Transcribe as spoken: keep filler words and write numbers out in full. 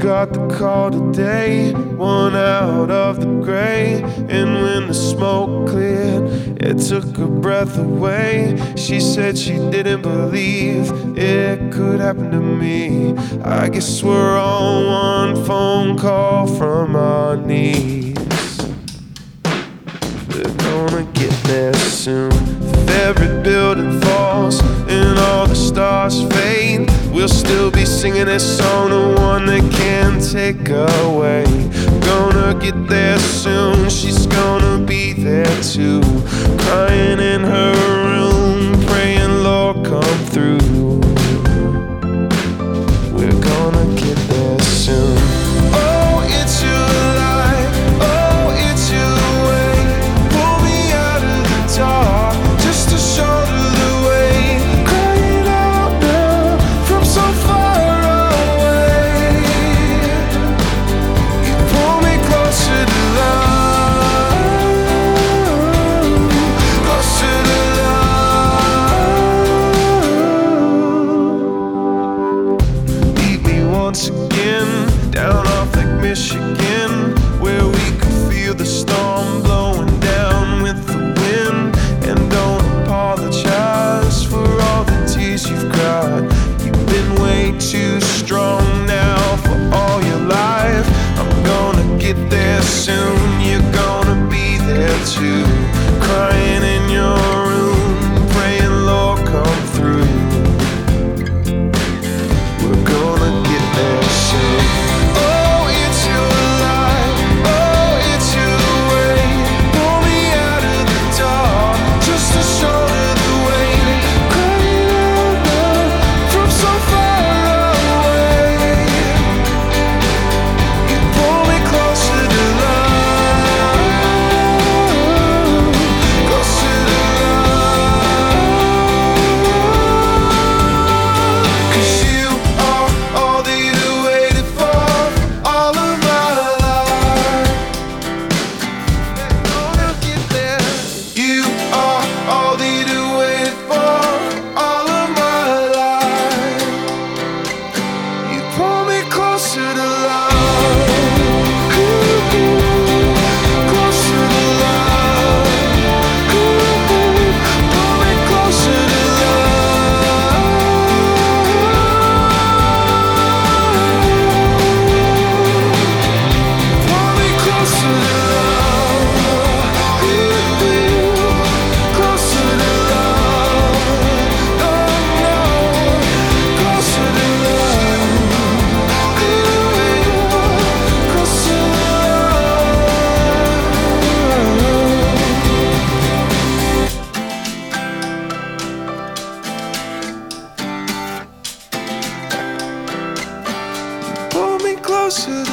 got the call today, one out of the gray. And when the smoke cleared, it took her breath away. She said she didn't believe it could happen to me. I guess we're on one phone call from our knees. We're gonna get there soon. If every building falls and all the stars fade, we'll still be singing this song, the one that can't take away. Gonna get there soon, she's gonna be there too, crying in her room, praying Lord come through. We're gonna get there soon. Oh, it's your light, oh, it's your way. Pull me out of the dark, just to shoulder the weight. Crying out now from so far away. You pull me closer to love, closer to love. Lead me once again down off Lake Michigan, where we could feel the storm blowing down with the wind. And don't apologize for all the tears you've cried. You've been way too strong now for all your life. I'm gonna get there soon, you're gonna be there too, crying in your room, praying Lord come through. We're gonna get there soon. Oh, it's your light, oh, it's your way. Pull me out of the dark, just to shoulder the weight. Crying out now from so far away. You pull me closer to love, closer to love. 'Cause you are all that you waited for, all of my life. Gonna get there. You are all that you waited for, all of my life. You pull me closer to love, closer to love. Pull me closer to love. Pull me closer to love, closer to love. Oh no, closer to love, closer to love. Pull me closer